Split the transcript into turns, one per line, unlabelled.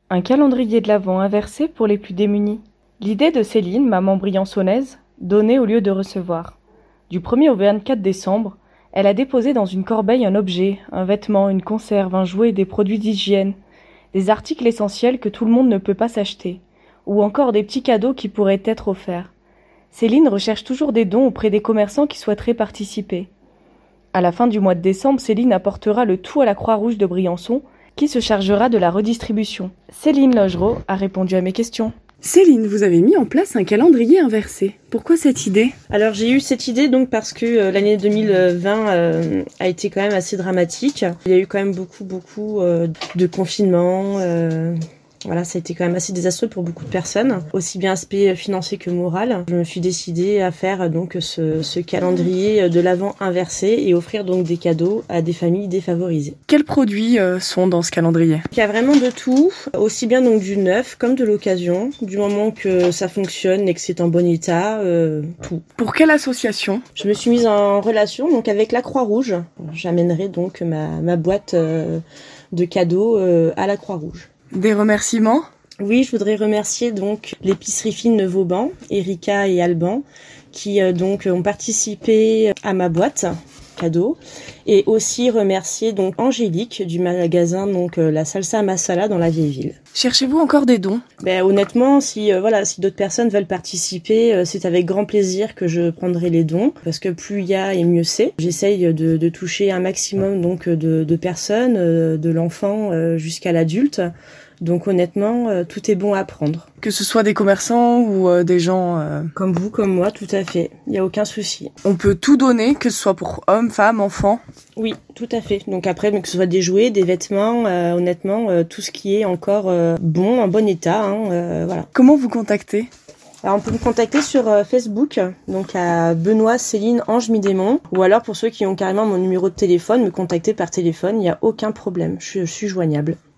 Un calendrier de l'Avent inversé pour les plus démunis. L'idée de Céline, maman briançonnaise, donner au lieu de recevoir. Du 1er au 24 décembre, elle a déposé dans une corbeille un objet, un vêtement, une conserve, un jouet, des produits d'hygiène, des articles essentiels que tout le monde ne peut pas s'acheter, ou encore des petits cadeaux qui pourraient être offerts. Céline recherche toujours des dons auprès des commerçants qui souhaiteraient participer. À la fin du mois de décembre, Céline apportera le tout à la Croix-Rouge de Briançon, qui se chargera de la redistribution. Céline Logereau a répondu à mes questions.
Céline, vous avez mis en place un calendrier inversé. Pourquoi cette idée ?
Alors j'ai eu cette idée donc parce que l'année 2020 a été quand même assez dramatique. Il y a eu quand même beaucoup de confinements. Voilà, ça a été quand même assez désastreux pour beaucoup de personnes, aussi bien aspect financier que moral. Je me suis décidée à faire donc ce calendrier de l'Avent inversé et offrir donc des cadeaux à des familles défavorisées.
Quels produits sont dans ce calendrier ?
Il y a vraiment de tout, aussi bien donc du neuf comme de l'occasion, du moment que ça fonctionne et que c'est en bon état, tout.
Pour quelle association ?
Je me suis mise en relation donc avec la Croix-Rouge. J'amènerai donc ma boîte de cadeaux à la Croix-Rouge.
Des remerciements ?
Oui, je voudrais remercier donc l'épicerie fine de Vauban, Erika et Alban, qui donc ont participé à ma boîte cadeau, et aussi remercier donc Angélique du magasin donc la Salsa Masala dans la vieille ville.
Cherchez-vous encore des dons ?
Honnêtement, si d'autres personnes veulent participer, c'est avec grand plaisir que je prendrai les dons, parce que plus il y a et mieux c'est. J'essaye de toucher un maximum donc de personnes, de l'enfant jusqu'à l'adulte. Donc honnêtement, tout est bon à prendre.
Que ce soit des commerçants ou des gens...
Comme vous, comme moi, tout à fait. Il n'y a aucun souci.
On peut tout donner, que ce soit pour hommes, femmes, enfants ?
Oui, tout à fait. Donc après, que ce soit des jouets, des vêtements, honnêtement, tout ce qui est encore bon, en bon état. Voilà.
Comment vous contacter ?
Alors on peut me contacter sur Facebook, donc à Benoît Céline Ange Midémon, ou alors pour ceux qui ont carrément mon numéro de téléphone, me contacter par téléphone, il n'y a aucun problème, je suis joignable.